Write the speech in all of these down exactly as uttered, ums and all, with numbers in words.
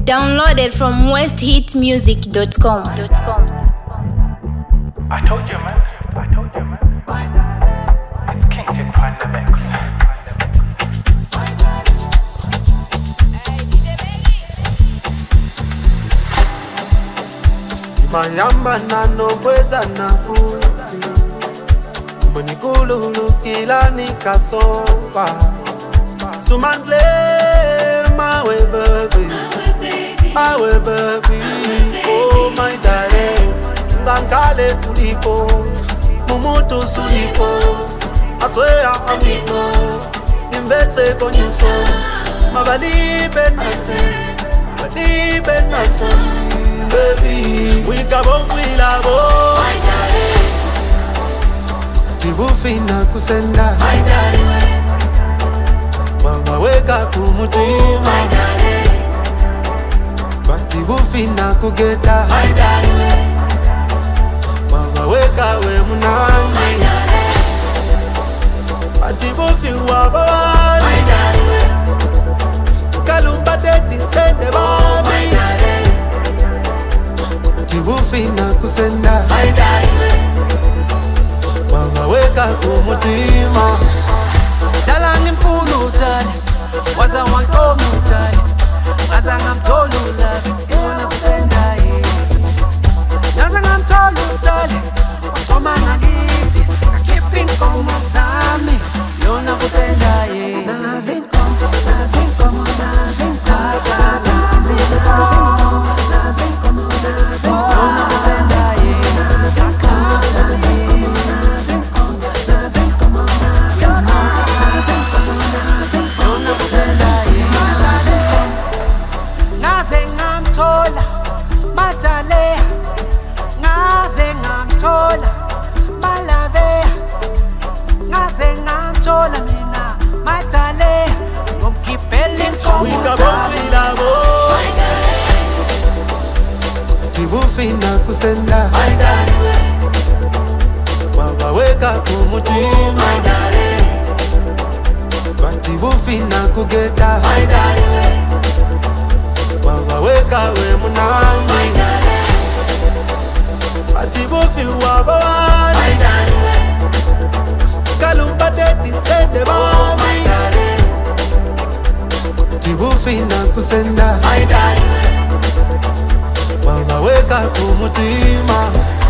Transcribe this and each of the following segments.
Downloaded from west hit music dot com. I told you, man. I told you, man. It's King Dick on the mix. Mayamba na nobweza na futi Mwenikulu kila nikasopa Sumangle mawe baby Mawe baby Oh my darling Ngangale kulipo Mumutu sulipo I swear amigo Nimbese konyuso Mabalibe nase Mabalibe nase Baby, we kabong kwilabo My darling Tibufina kusenda My darling Mama weka kumutima My darling Batibufina kugeta My darling Mama weka we munangi My darling Batibufi wabawani My darling Kalumbadeti sende babi My darling Tibufina kusenda My darling Mama weka kumutima Dalani mpulu utali Waza wankomu utali Waza ngamtolu ulavi Iwana kupenda ye Waza ngamtolu utali Watoma nagiti Kakipi nkomo sami Iwana kupenda ye Nazinko, nazinko, nazinko Nazinko, nazinko, nazinko Tibufina kusenda My darling Baba weka kumutima My darling Batibufina kugeta My darling Baba weka we munangi My darling Batibufi wabawani My darling Kalumbadeti sende babi My darling Tibufina kusenda My darling Mama weka kumutima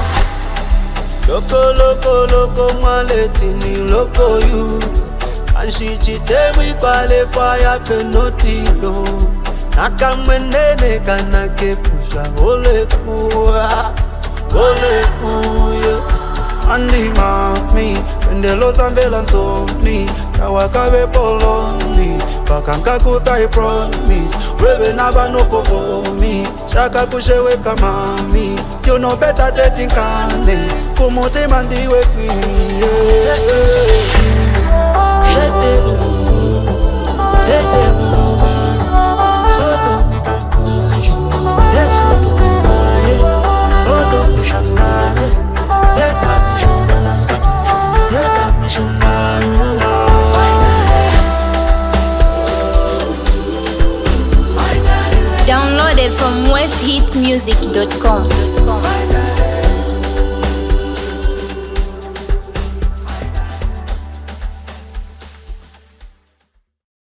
Loko loko loko mwaleti ni loko you Anshichite mwikale fire fenotilo Naka mwenene kana kepusha Ole kuwa Ole kuya Andi mami Pendelo sambela nsoni Kawakabe poloni Bakanka kutai promise Wewe naba noko for me Shaka kushewe kamami You know better dating kane Kumote mandiwe kwiye Shete munu Shete munu Soto mikakuji Yesu tukubaye Odo mishangare Yeta mishangare Yeta mishangare Downloaded from west hit music dot com.